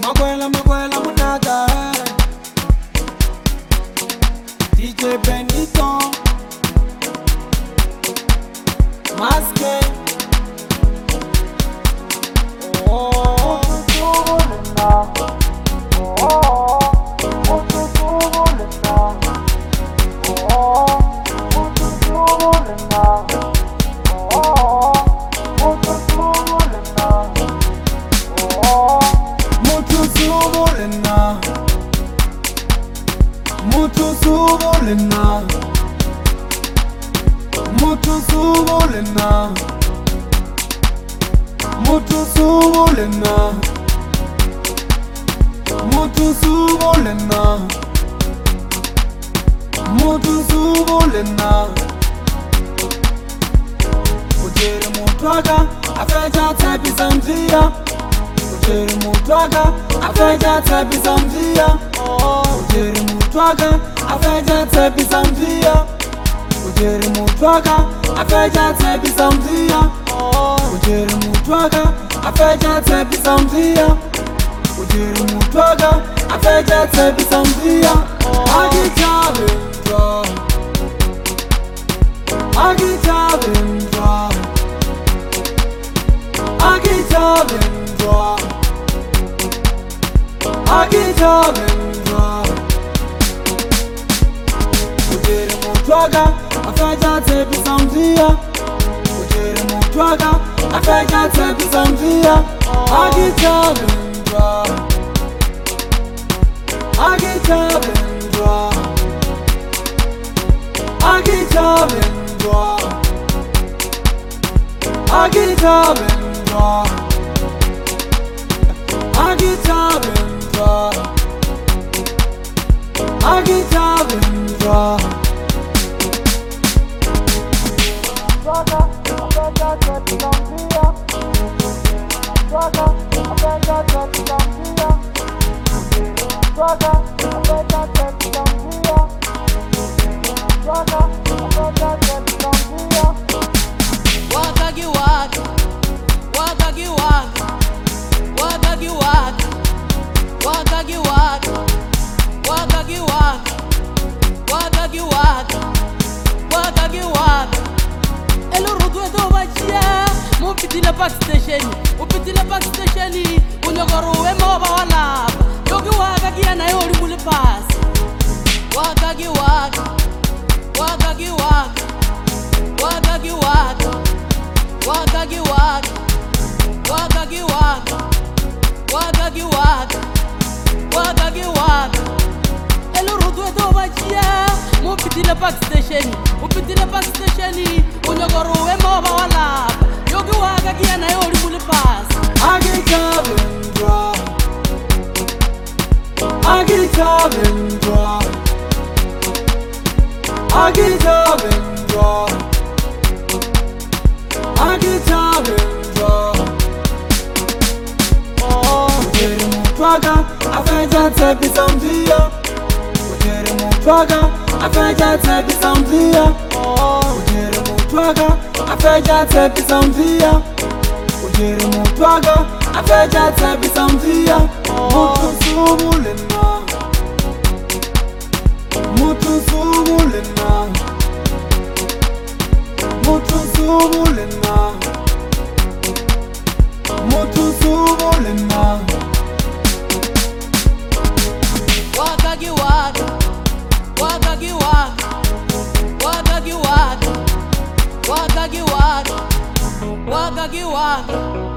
Makwela munata DJ Benito Maske Ujere mutwaga afeja tepi samzia Ujere mutwaga afeja tepi samzia Ujere mutwaga afeja tepi samzia Ujere mutwaga afeja tepi samzia Ujere mutwaga afeja tepi samzia Ujere mutwaga afeja tepi samzia Ujere mutwaga afeja tepi samzia Ujere mutwaga afeja tepi samzia Upitile park station unyogoro wema wala yogi waga giana yori mule pass waga elo rodo do bachia upitile park station unyogoro wema wala yogi waga giana yori mule pass I get job and draw. I get job and draw. I get job and draw. I get job and draw. Ujere mutwaga afeja tepi samzia Ujere mutwaga afeja tepi samzia Ujere mutwaga afeja tepi samzia Ujere mutwaga afeja tepi samzia Mutu subulena Mutu subulena Mutu subulena Mutu subulena Wagagi